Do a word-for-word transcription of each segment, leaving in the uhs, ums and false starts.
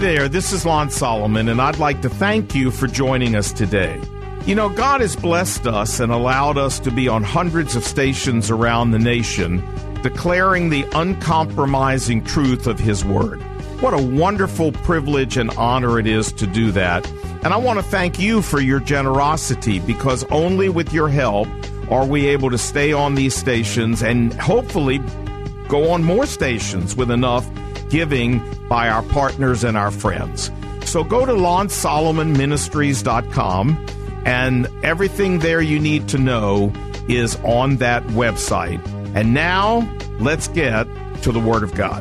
there, this is Lon Solomon, and I'd like to thank you for joining us today. You know, God has blessed us and allowed us to be on hundreds of stations around the nation, declaring the uncompromising truth of His Word. What a wonderful privilege and honor it is to do that. And I want to thank you for your generosity, because only with your help are we able to stay on these stations and hopefully go on more stations with enough giving by our partners and our friends. So go to lon solomon ministries dot com, and everything there you need to know is on that website. And now, let's get to the Word of God.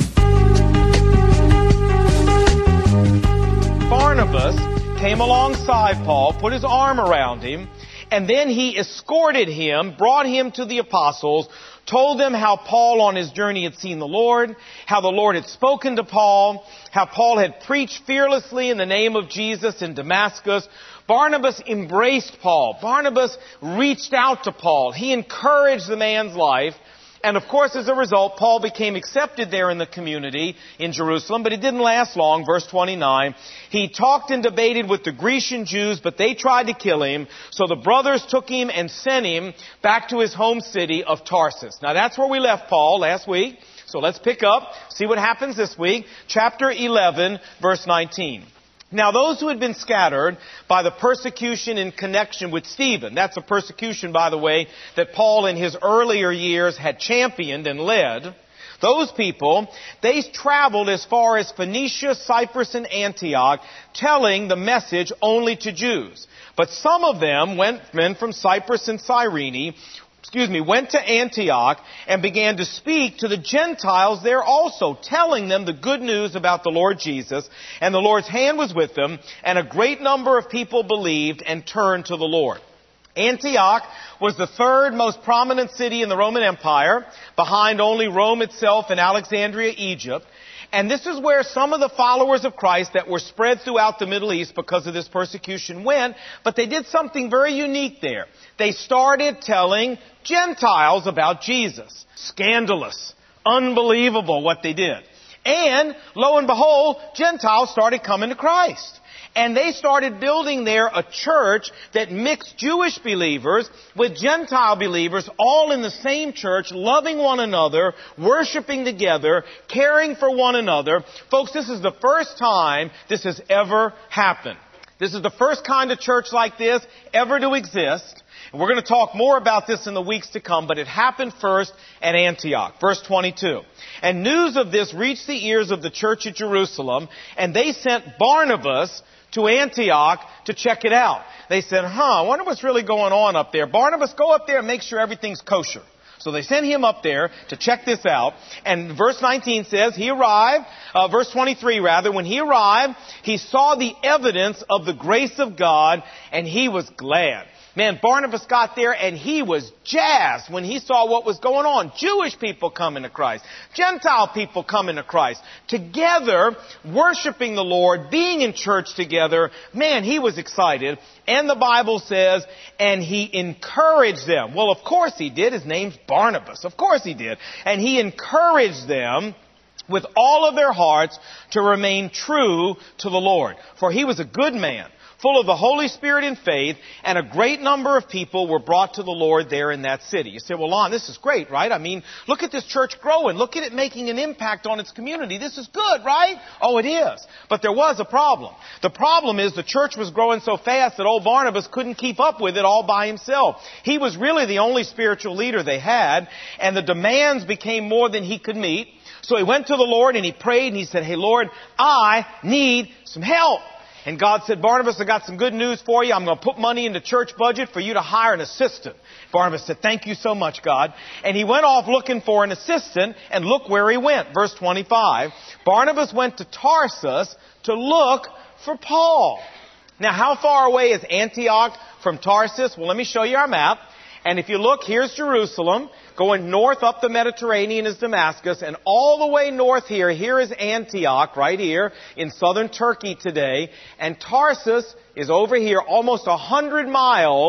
Barnabas came alongside Paul, put his arm around him, and then he escorted him, brought him to the apostles, told them how Paul on his journey had seen the Lord, how the Lord had spoken to Paul, how Paul had preached fearlessly in the name of Jesus in Damascus. Barnabas embraced Paul. Barnabas reached out to Paul. He encouraged the man's life. And of course, as a result, Paul became accepted there in the community in Jerusalem, but it didn't last long. Verse twenty-nine, he talked and debated with the Grecian Jews, but they tried to kill him. So the brothers took him and sent him back to his home city of Tarsus. Now that's where we left Paul last week. So let's pick up, see what happens this week. Chapter eleven, verse nineteen. Now those who had been scattered by the persecution in connection with Stephen, that's a persecution, by the way, that Paul in his earlier years had championed and led, those people, they traveled as far as Phoenicia, Cyprus, and Antioch, telling the message only to Jews. But some of them, went, men from Cyprus and Cyrene, excuse me, went to Antioch and began to speak to the Gentiles there also, telling them the good news about the Lord Jesus. And the Lord's hand was with them, and a great number of people believed and turned to the Lord. Antioch was the third most prominent city in the Roman Empire, behind only Rome itself and Alexandria, Egypt. And this is where some of the followers of Christ that were spread throughout the Middle East because of this persecution went, but they did something very unique there. They started telling Gentiles about Jesus. Scandalous. Unbelievable what they did. And, lo and behold, Gentiles started coming to Christ. And they started building there a church that mixed Jewish believers with Gentile believers all in the same church, loving one another, worshiping together, caring for one another. Folks, this is the first time this has ever happened. This is the first kind of church like this ever to exist. And we're going to talk more about this in the weeks to come, but it happened first at Antioch. Verse twenty-two. And news of this reached the ears of the church at Jerusalem, and they sent Barnabas to Antioch to check it out. They said, huh, I wonder what's really going on up there. Barnabas, go up there and make sure everything's kosher. So they sent him up there to check this out. And verse nineteen says, he arrived, uh, verse twenty-three rather, when he arrived, he saw the evidence of the grace of God, and he was glad. Man, Barnabas got there and he was jazzed when he saw what was going on. Jewish people coming to Christ. Gentile people coming to Christ. Together, worshiping the Lord, being in church together. Man, he was excited. And the Bible says, and he encouraged them. Well, of course he did. His name's Barnabas. Of course he did. And he encouraged them with all of their hearts to remain true to the Lord. For he was a good man, full of the Holy Spirit and faith, and a great number of people were brought to the Lord there in that city. You say, well, Lon, this is great, right? I mean, look at this church growing. Look at it making an impact on its community. This is good, right? Oh, it is. But there was a problem. The problem is the church was growing so fast that old Barnabas couldn't keep up with it all by himself. He was really the only spiritual leader they had, and the demands became more than he could meet. So he went to the Lord and he prayed and he said, hey, Lord, I need some help. And God said, Barnabas, I got some good news for you. I'm going to put money in the church budget for you to hire an assistant. Barnabas said, thank you so much, God. And he went off looking for an assistant, and look where he went. Verse twenty-five, Barnabas went to Tarsus to look for Paul. Now, how far away is Antioch from Tarsus? Well, let me show you our map. And if you look, here's Jerusalem. Going north up the Mediterranean is Damascus. And all the way north here, here is Antioch, right here in southern Turkey today. And Tarsus is over here, almost a hundred miles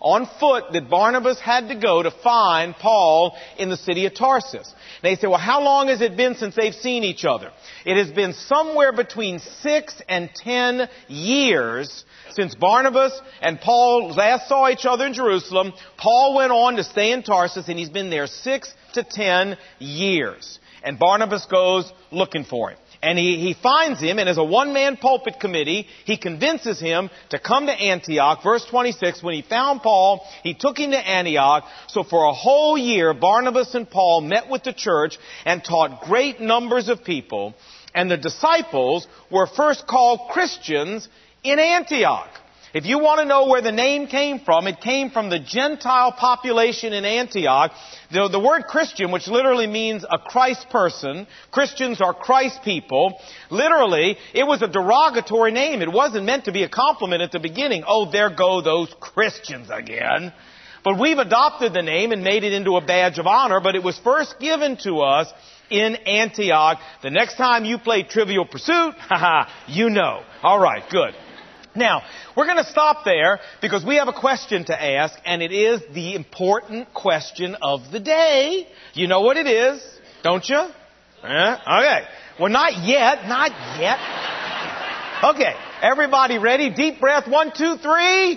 on foot that Barnabas had to go to find Paul in the city of Tarsus. And they say, well, how long has it been since they've seen each other? It has been somewhere between six and ten years since Barnabas and Paul last saw each other in Jerusalem. Paul went on to stay in Tarsus, and he's been there six to ten years. And Barnabas goes looking for him. And he, he finds him, and as a one-man pulpit committee, he convinces him to come to Antioch. Verse twenty-six, when he found Paul, he took him to Antioch. So for a whole year, Barnabas and Paul met with the church and taught great numbers of people. And the disciples were first called Christians in Antioch. If you want to know where the name came from, it came from the Gentile population in Antioch. The, the word Christian, which literally means a Christ person, Christians are Christ people, literally, it was a derogatory name. It wasn't meant to be a compliment at the beginning. Oh, there go those Christians again. But we've adopted the name and made it into a badge of honor, but it was first given to us in Antioch. The next time you play Trivial Pursuit, haha, you know. All right, good. Now, we're going to stop there because we have a question to ask, and it is the important question of the day. You know what it is, don't you? Eh? Okay. Well, not yet. Not yet. Okay. Everybody ready? Deep breath. One, two, three.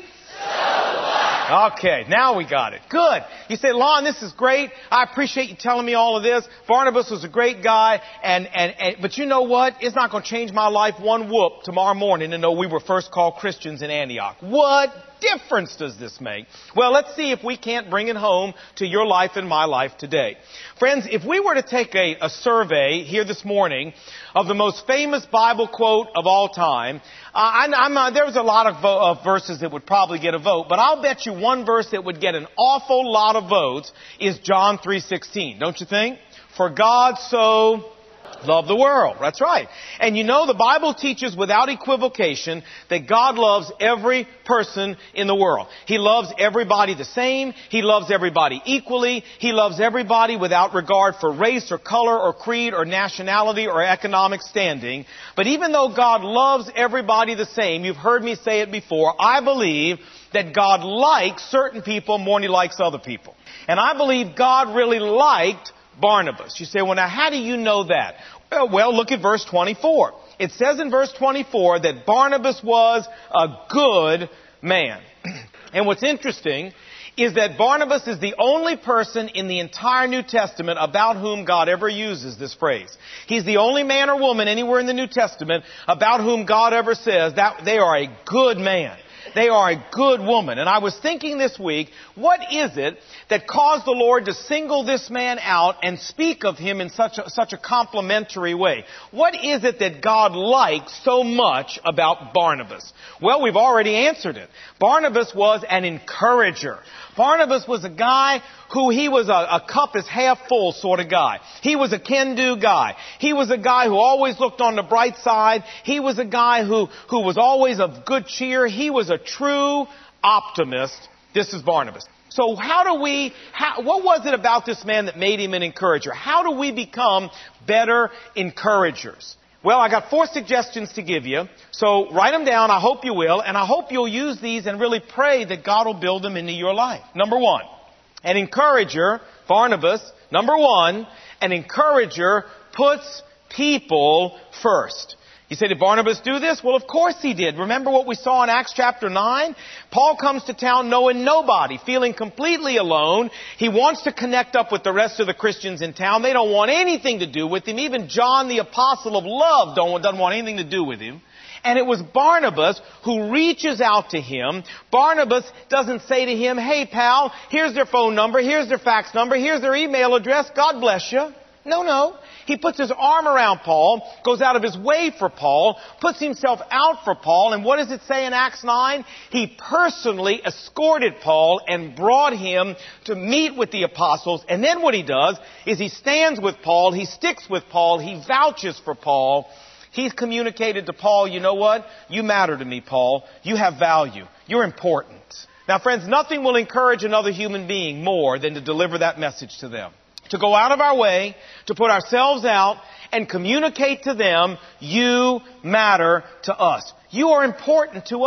Okay, now we got it. Good. You say, Lon, this is great. I appreciate you telling me all of this. Barnabas was a great guy, and, and, and but you know what? It's not going to change my life one whoop tomorrow morning to know we were first called Christians in Antioch. What difference does this make? Well, let's see if we can't bring it home to your life and my life today. Friends, if we were to take a, a survey here this morning of the most famous Bible quote of all time, uh, I, I'm, uh, there's a lot of, vo- of verses that would probably get a vote, but I'll bet you one verse that would get an awful lot of votes is John three sixteen, don't you think? For God so loved the world. That's right. And you know, the Bible teaches without equivocation that God loves every person in the world. He loves everybody the same. He loves everybody equally. He loves everybody without regard for race or color or creed or nationality or economic standing. But even though God loves everybody the same, you've heard me say it before, I believe that God likes certain people more than He likes other people. And I believe God really liked Barnabas. You say, well, now, how do you know that? Well, well, look at verse twenty-four. It says in verse twenty-four that Barnabas was a good man. And what's interesting is that Barnabas is the only person in the entire New Testament about whom God ever uses this phrase. He's the only man or woman anywhere in the New Testament about whom God ever says that they are a good man. They are a good woman. And I was thinking this week, what is it that caused the Lord to single this man out and speak of him in such a, such a complimentary way? What is it that God likes so much about Barnabas? Well, we've already answered it. Barnabas was an encourager. Barnabas was a guy who he was a, a cup is half full sort of guy. He was a can-do guy. He was a guy who always looked on the bright side. He was a guy who, who was always of good cheer. He was a true optimist. This is Barnabas. So how do we, how, what was it about this man that made him an encourager? How do we become better encouragers? Well, I got four suggestions to give you. So write them down. I hope you will. And I hope you'll use these and really pray that God will build them into your life. Number one, an encourager, Barnabas. Number one, an encourager puts people first. You say, did Barnabas do this? Well, of course he did. Remember what we saw in Acts chapter nine? Paul comes to town knowing nobody, feeling completely alone. He wants to connect up with the rest of the Christians in town. They don't want anything to do with him. Even John, the apostle of love, don't, doesn't want anything to do with him. And it was Barnabas who reaches out to him. Barnabas doesn't say to him, hey, pal, here's their phone number, here's their fax number, here's their email address, God bless you. No, no. He puts his arm around Paul, goes out of his way for Paul, puts himself out for Paul, and what does it say in Acts nine? He personally escorted Paul and brought him to meet with the apostles. And then what he does is he stands with Paul, he sticks with Paul, he vouches for Paul. He's communicated to Paul, you know what? You matter to me, Paul. You have value. You're important. Now, friends, nothing will encourage another human being more than to deliver that message to them. To go out of our way, to put ourselves out and communicate to them, you matter to us. You are important to us.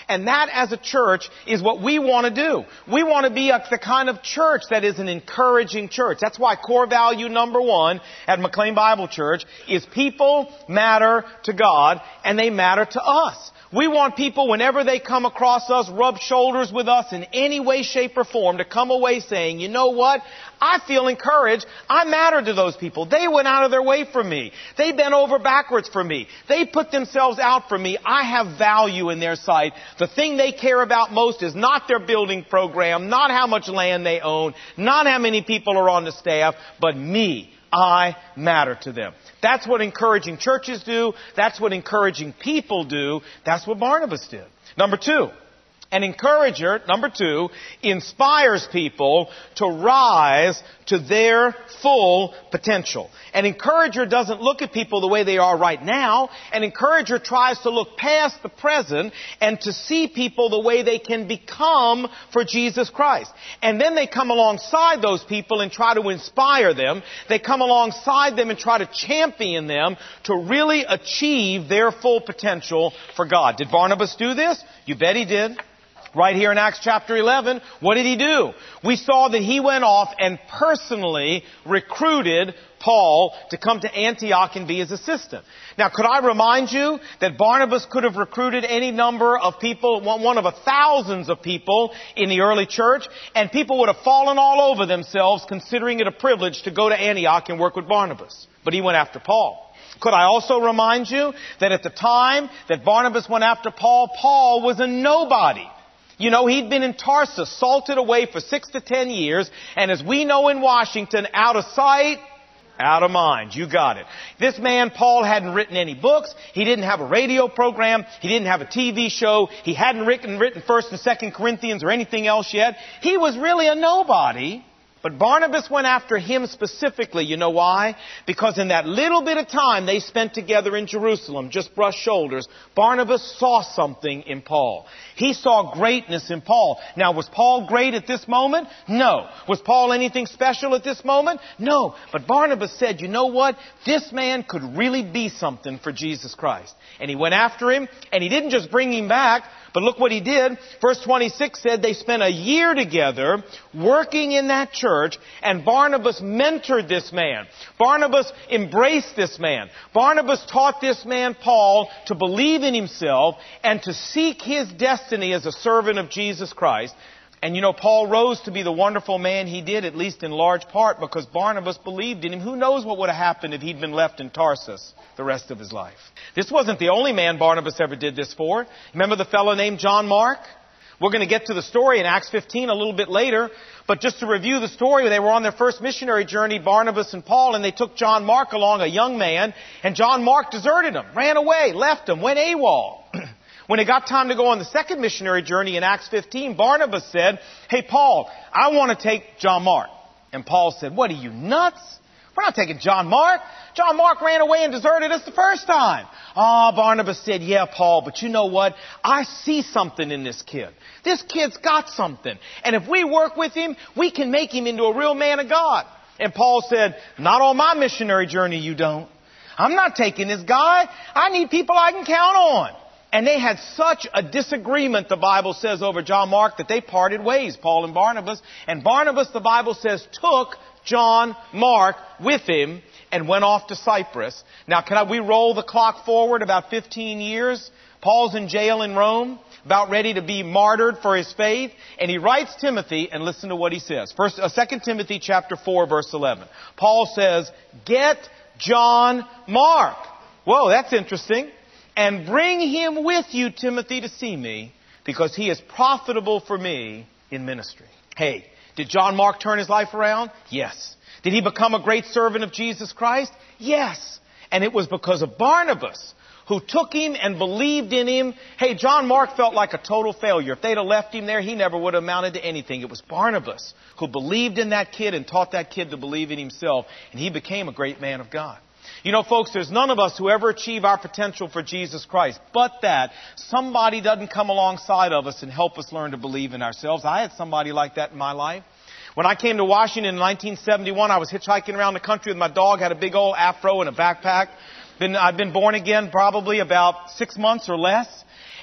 And that as a church is what we want to do. We want to be a, the kind of church that is an encouraging church. That's why core value number one at McLean Bible Church is people matter to God and they matter to us. We want people, whenever they come across us, rub shoulders with us in any way, shape, or form, to come away saying, you know what? I feel encouraged. I matter to those people. They went out of their way for me. They bent over backwards for me. They put themselves out for me. I have value in their sight. The thing they care about most is not their building program, not how much land they own, not how many people are on the staff, but me. I matter to them. That's what encouraging churches do. That's what encouraging people do. That's what Barnabas did. Number two, an encourager, number two, inspires people to rise to their full potential. An encourager doesn't look at people the way they are right now. An encourager tries to look past the present and to see people the way they can become for Jesus Christ. And then they come alongside those people and try to inspire them. They come alongside them and try to champion them to really achieve their full potential for God. Did Barnabas do this? You bet he did. Right here in Acts chapter eleven, what did he do? We saw that he went off and personally recruited Paul to come to Antioch and be his assistant. Now, could I remind you that Barnabas could have recruited any number of people, one of a thousands of people in the early church, and people would have fallen all over themselves considering it a privilege to go to Antioch and work with Barnabas. But he went after Paul. Could I also remind you that at the time that Barnabas went after Paul, Paul was a nobody. You know, he'd been in Tarsus, salted away for six to ten years, and as we know in Washington, out of sight, out of mind. You got it. This man, Paul, hadn't written any books. He didn't have a radio program. He didn't have a T V show. He hadn't written, written First and Second Corinthians or anything else yet. He was really a nobody. But Barnabas went after him specifically. You know why? Because in that little bit of time they spent together in Jerusalem, just brushed shoulders, Barnabas saw something in Paul. He saw greatness in Paul. Now, was Paul great at this moment? No. Was Paul anything special at this moment? No. But Barnabas said, you know what? This man could really be something for Jesus Christ. And he went after him, and he didn't just bring him back, but look what he did. Verse twenty-six said they spent a year together working in that church, and Barnabas mentored this man. Barnabas embraced this man. Barnabas taught this man, Paul, to believe in himself and to seek his destiny as a servant of Jesus Christ. And you know, Paul rose to be the wonderful man he did, at least in large part, because Barnabas believed in him. Who knows what would have happened if he'd been left in Tarsus the rest of his life. This wasn't the only man Barnabas ever did this for. Remember the fellow named John Mark? We're going to get to the story in Acts fifteen a little bit later. But just to review the story, they were on their first missionary journey, Barnabas and Paul, and they took John Mark along, a young man, and John Mark deserted him, ran away, left him, went AWOL. When it got time to go on the second missionary journey in Acts fifteen, Barnabas said, hey, Paul, I want to take John Mark. And Paul said, what, are you nuts? We're not taking John Mark. John Mark ran away and deserted us the first time. Ah, oh, Barnabas said, yeah, Paul, but you know what? I see something in this kid. This kid's got something. And if we work with him, we can make him into a real man of God. And Paul said, not on my missionary journey, you don't. I'm not taking this guy. I need people I can count on. And they had such a disagreement, the Bible says, over John Mark that they parted ways, Paul and Barnabas. And Barnabas, the Bible says, took John Mark with him and went off to Cyprus. Now, can I, we roll the clock forward about fifteen years? Paul's in jail in Rome, about ready to be martyred for his faith. And he writes Timothy, and listen to what he says. First, uh, Second Timothy chapter four, verse eleven. Paul says, get John Mark. Whoa, that's interesting. And bring him with you, Timothy, to see me, because he is profitable for me in ministry. Hey, did John Mark turn his life around? Yes. Did he become a great servant of Jesus Christ? Yes. And it was because of Barnabas, who took him and believed in him. Hey, John Mark felt like a total failure. If they'd have left him there, he never would have amounted to anything. It was Barnabas who believed in that kid and taught that kid to believe in himself, and he became a great man of God. You know, folks, there's none of us who ever achieve our potential for Jesus Christ, but that somebody doesn't come alongside of us and help us learn to believe in ourselves. I had somebody like that in my life. When I came to Washington in nineteen seventy-one, I was hitchhiking around the country with my dog, had a big old afro and a backpack. Been, I'd been born again probably about six months or less.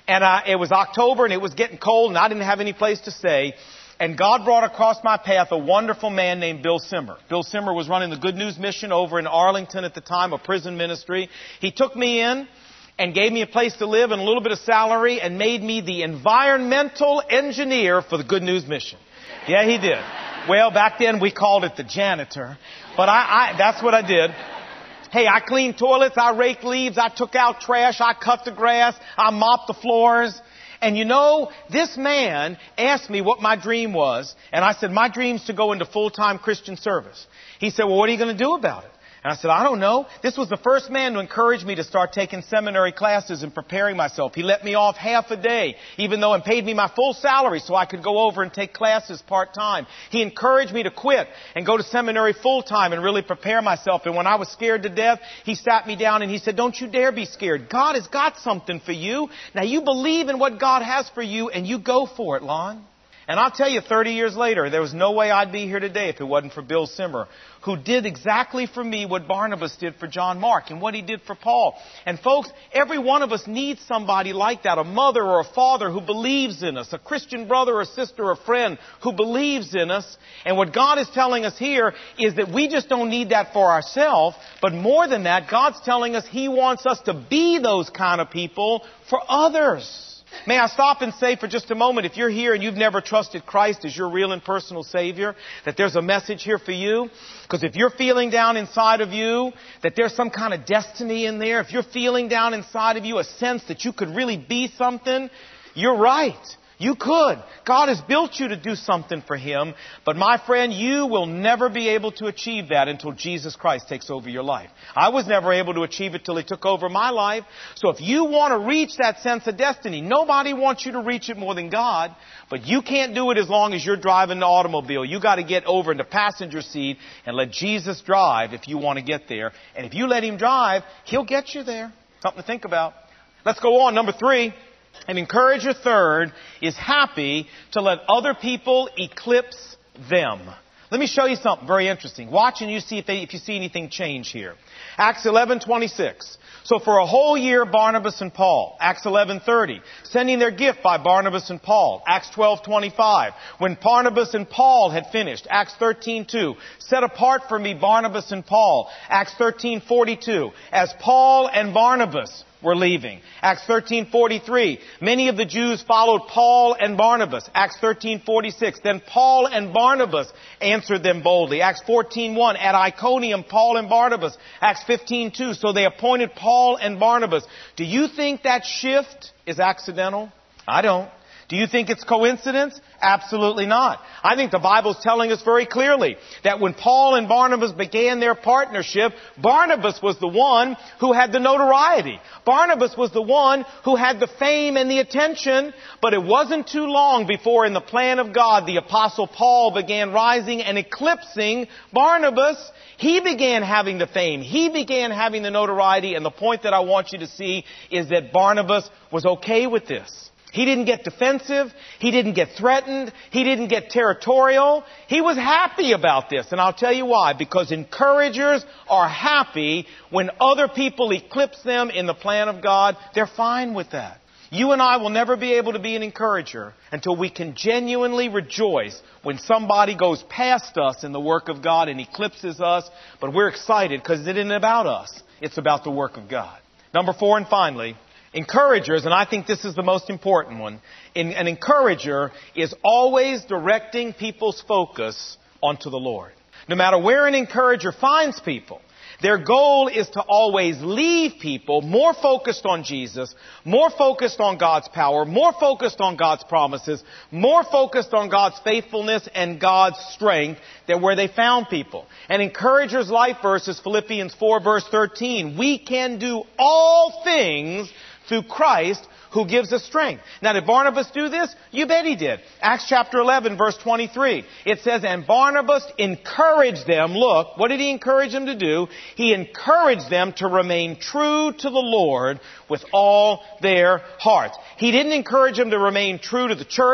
And uh, it was October and it was getting cold and I didn't have any place to stay. And God brought across my path a wonderful man named Bill Simmer. Bill Simmer was running the Good News Mission over in Arlington at the time, a prison ministry. He took me in and gave me a place to live and a little bit of salary and made me the environmental engineer for the Good News Mission. Yeah, he did. Well, back then we called it the janitor. But I, I that's what I did. Hey, I cleaned toilets, I raked leaves, I took out trash, I cut the grass, I mopped the floors. And you know, this man asked me what my dream was. And I said, my dream's to go into full-time Christian service. He said, well, what are you going to do about it? And I said, I don't know. This was the first man to encourage me to start taking seminary classes and preparing myself. He let me off half a day, even though and paid me my full salary so I could go over and take classes part-time. He encouraged me to quit and go to seminary full-time and really prepare myself. And when I was scared to death, he sat me down and he said, don't you dare be scared. God has got something for you. Now you believe in what God has for you and you go for it, Lon. And I'll tell you, thirty years later, there was no way I'd be here today if it wasn't for Bill Simmer, who did exactly for me what Barnabas did for John Mark and what he did for Paul. And folks, every one of us needs somebody like that, a mother or a father who believes in us, a Christian brother or sister or friend who believes in us. And what God is telling us here is that we just don't need that for ourselves, but more than that, God's telling us He wants us to be those kind of people for others. May I stop and say for just a moment, if you're here and you've never trusted Christ as your real and personal Savior, that there's a message here for you. Because if you're feeling down inside of you that there's some kind of destiny in there, if you're feeling down inside of you a sense that you could really be something, you're right. You could. God has built you to do something for Him. But my friend, you will never be able to achieve that until Jesus Christ takes over your life. I was never able to achieve it till He took over my life. So if you want to reach that sense of destiny, nobody wants you to reach it more than God. But you can't do it as long as you're driving the automobile. You got to get over in the passenger seat and let Jesus drive if you want to get there. And if you let Him drive, He'll get you there. Something to think about. Let's go on. Number three. An encourager, third, is happy to let other people eclipse them. Let me show you something very interesting. Watch and you see if, they, if you see anything change here. Acts eleven twenty-six. So for a whole year, Barnabas and Paul. Acts eleven thirty. Sending their gift by Barnabas and Paul. Acts twelve twenty-five. When Barnabas and Paul had finished. Acts thirteen two. Set apart for me Barnabas and Paul. Acts thirteen forty-two. As Paul and Barnabas were leaving. Acts thirteen forty-three. Many of the Jews followed Paul and Barnabas. Acts thirteen forty-six. Then Paul and Barnabas answered them boldly. Acts fourteen one. At Iconium, Paul and Barnabas. Acts fifteen two. So they appointed Paul and Barnabas. Do you think that shift is accidental? I don't. Do you think it's coincidence? Absolutely not. I think the Bible's telling us very clearly that when Paul and Barnabas began their partnership, Barnabas was the one who had the notoriety. Barnabas was the one who had the fame and the attention, but it wasn't too long before in the plan of God, the Apostle Paul began rising and eclipsing Barnabas. He began having the fame. He began having the notoriety, and the point that I want you to see is that Barnabas was okay with this. He didn't get defensive. He didn't get threatened. He didn't get territorial. He was happy about this. And I'll tell you why. Because encouragers are happy when other people eclipse them in the plan of God. They're fine with that. You and I will never be able to be an encourager until we can genuinely rejoice when somebody goes past us in the work of God and eclipses us. But we're excited because it isn't about us. It's about the work of God. Number four and finally, encouragers, and I think this is the most important one, an encourager is always directing people's focus onto the Lord. No matter where an encourager finds people, their goal is to always leave people more focused on Jesus, more focused on God's power, more focused on God's promises, more focused on God's faithfulness and God's strength than where they found people. An encourager's life verse is Philippians four verse thirteen. We can do all things through Christ who gives us strength. Now, did Barnabas do this? You bet he did. Acts chapter eleven, verse twenty-three. It says, and Barnabas encouraged them. Look, what did he encourage them to do? He encouraged them to remain true to the Lord with all their hearts. He didn't encourage them to remain true to the church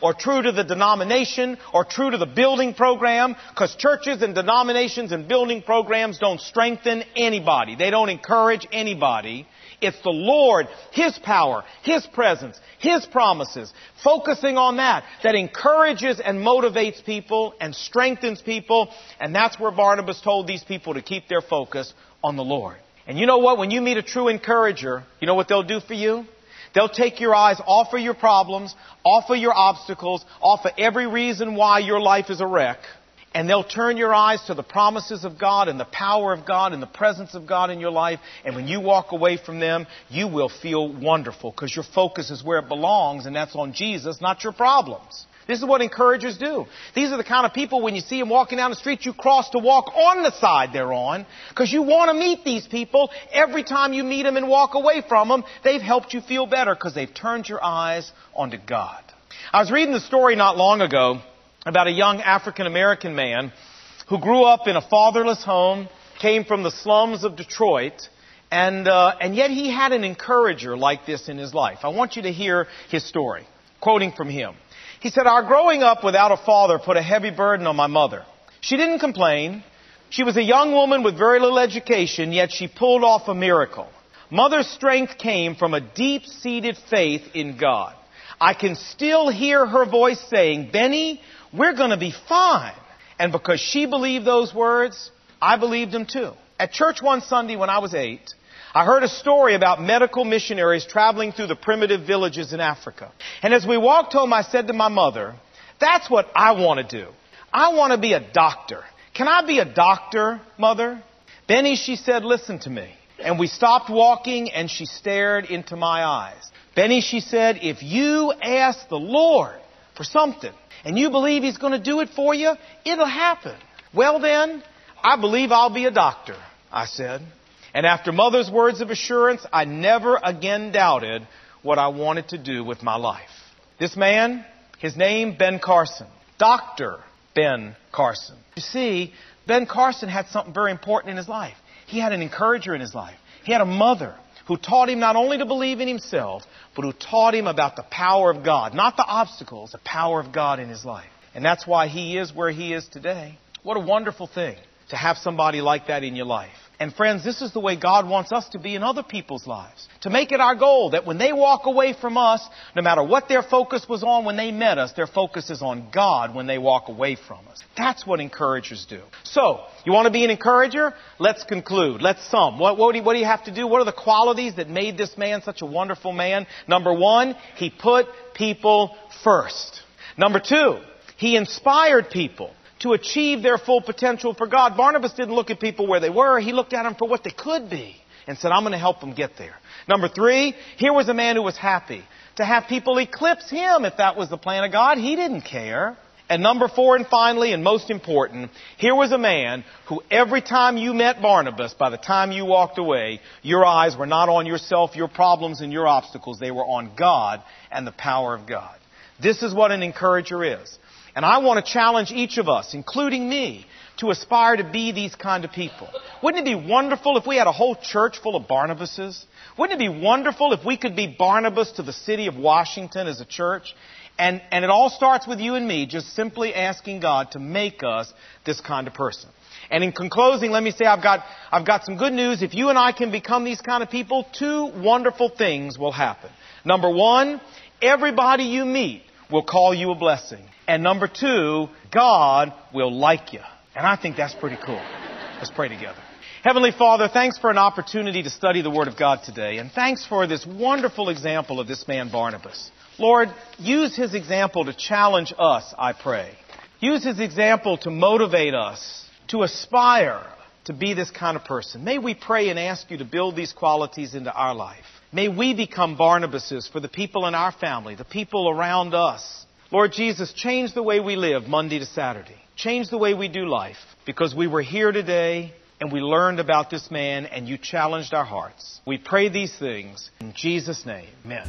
or true to the denomination or true to the building program, because churches and denominations and building programs don't strengthen anybody. They don't encourage anybody. It's the Lord, His power, His presence, His promises, focusing on that, that encourages and motivates people and strengthens people. And that's where Barnabas told these people to keep their focus on the Lord. And you know what? When you meet a true encourager, you know what they'll do for you? They'll take your eyes off of your problems, off of your obstacles, off of every reason why your life is a wreck. And they'll turn your eyes to the promises of God and the power of God and the presence of God in your life. And when you walk away from them, you will feel wonderful because your focus is where it belongs, and that's on Jesus, not your problems. This is what encouragers do. These are the kind of people, when you see them walking down the street, you cross to walk on the side they're on because you want to meet these people. Every time you meet them and walk away from them, they've helped you feel better because they've turned your eyes onto God. I was reading the story not long ago about a young African-American man who grew up in a fatherless home, came from the slums of Detroit, and uh, and yet he had an encourager like this in his life. I want you to hear his story, quoting from him. He said, "Our growing up without a father put a heavy burden on my mother. She didn't complain. She was a young woman with very little education, yet she pulled off a miracle. Mother's strength came from a deep-seated faith in God. I can still hear her voice saying, 'Benny, we're going to be fine.' And because she believed those words, I believed them too. At church one Sunday when I was eight, I heard a story about medical missionaries traveling through the primitive villages in Africa. And as we walked home, I said to my mother, 'That's what I want to do. I want to be a doctor. Can I be a doctor, Mother?' 'Benny,' she said, 'listen to me.' And we stopped walking and she stared into my eyes. 'Benny,' she said, 'if you ask the Lord for something and you believe He's going to do it for you, it'll happen.' 'Well then, I believe I'll be a doctor,' I said. And after Mother's words of assurance, I never again doubted what I wanted to do with my life." This man, his name, Ben Carson. Doctor Ben Carson. You see, Ben Carson had something very important in his life. He had an encourager in his life. He had a mother who taught him not only to believe in himself, but who taught him about the power of God. Not the obstacles, the power of God in his life. And that's why he is where he is today. What a wonderful thing to have somebody like that in your life. And friends, this is the way God wants us to be in other people's lives. To make it our goal that when they walk away from us, no matter what their focus was on when they met us, their focus is on God when they walk away from us. That's what encouragers do. So, you want to be an encourager? Let's conclude. Let's sum. What, what, do you, what do you have to do? What are the qualities that made this man such a wonderful man? Number one, he put people first. Number two, he inspired people to achieve their full potential for God. Barnabas didn't look at people where they were. He looked at them for what they could be and said, I'm going to help them get there. Number three, here was a man who was happy to have people eclipse him if that was the plan of God. He didn't care. And number four, and finally, and most important, here was a man who every time you met Barnabas, by the time you walked away, your eyes were not on yourself, your problems, and your obstacles. They were on God and the power of God. This is what an encourager is. And I want to challenge each of us, including me, to aspire to be these kind of people. Wouldn't it be wonderful if we had a whole church full of Barnabases? Wouldn't it be wonderful if we could be Barnabas to the city of Washington as a church? And, and it all starts with you and me, just simply asking God to make us this kind of person. And in closing, let me say I've got, I've got some good news. If you and I can become these kind of people, two wonderful things will happen. Number one, everybody you meet will call you a blessing. And number two, God will like you. And I think that's pretty cool. Let's pray together. Heavenly Father, thanks for an opportunity to study the Word of God today. And thanks for this wonderful example of this man Barnabas. Lord, use his example to challenge us, I pray. Use his example to motivate us, to aspire to be this kind of person. May we pray and ask you to build these qualities into our life. May we become Barnabases for the people in our family, the people around us. Lord Jesus, change the way we live Monday to Saturday. Change the way we do life, because we were here today and we learned about this man and you challenged our hearts. We pray these things in Jesus' name. Amen.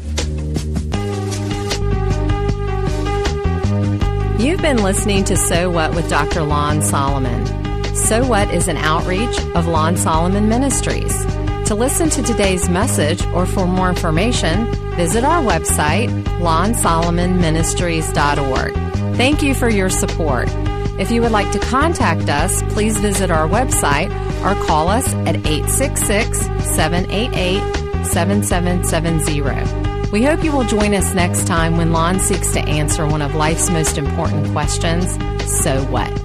You've been listening to So What with Doctor Lon Solomon. So What is an outreach of Lon Solomon Ministries. To listen to today's message or for more information, visit our website, lon solomon ministries dot org. Thank you for your support. If you would like to contact us, please visit our website or call us at eight six six, seven eight eight, seven seven seven zero. We hope you will join us next time when Lon seeks to answer one of life's most important questions, so what?